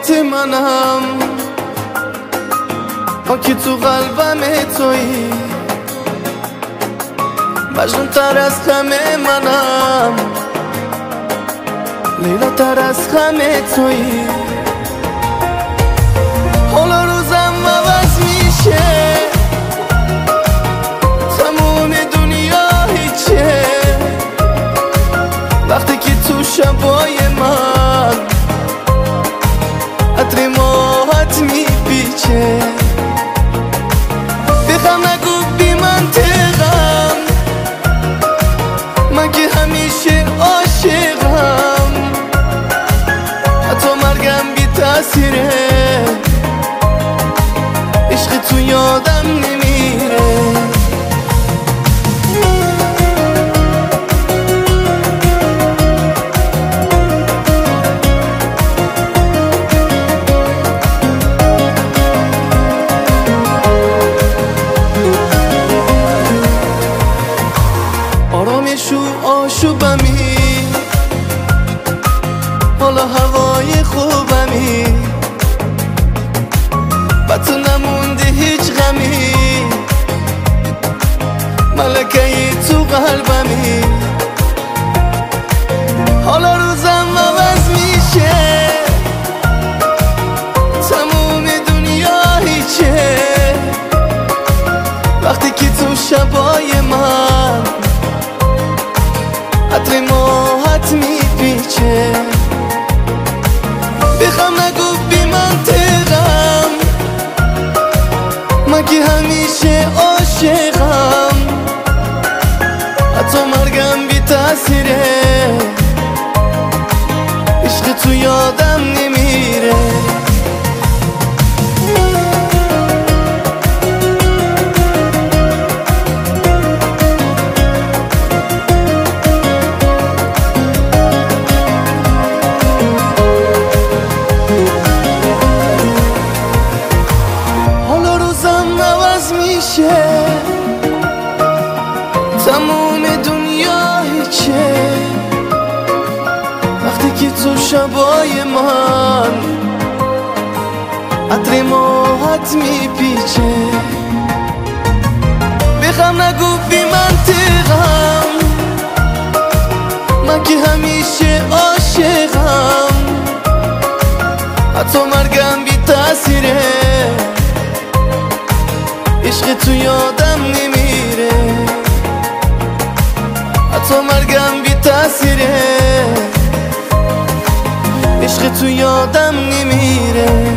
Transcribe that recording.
خاطرات منم، آنکه تو قلبم تویی، مجنون تر از همه منم، لیلا تر از همه تویی. حالا روزم عوض میشه، تموم دنیا هیچه، وقتی که تو شبای من عطر ماهت میپیچه. بخم نگو بی منطقم، من که همیشه عاشقم، حتی مرگم بی تأثیره، عشق تو یادم نمیره. آرامش و آشوبمی، حالا هوای خوبمی، با تو نمونده هیچ غمی، ملکه تو قلبمی. حالا روزم عوض میشه، تموم دنیا هیچه، وقتی که تو شبای من عطر ماهت میپیچه. بخم نگو بی منطقم، من که همیشه عاشقم، حتی مرگم بی تأثیره، عشق تو یادم نمیره. تموم دنیا هیچه، وقتی که تو شبای من عطر ماهت میپیچه. بخم نگو بی منطقم، من که همیشه عاشقم، حتی مرگم بی تأثیره، عشق تو یادم نمیره، حتی مرگم بی تأثیره، عشق تو یادم نمیره.